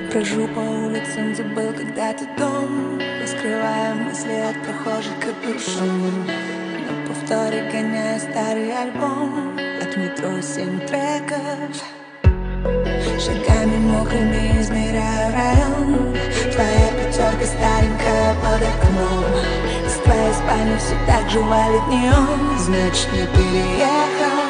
Брожу по улицам, забыл когда-то дом, раскрывая мысли от прохожих капюшон. На повторе гоняю старый альбом, от метро 7 треков. Шагами мокрыми измеряю район. Твоя пятерка старенькая под окном. Из твоей спальни все так же валит неон. Значит, не переехал.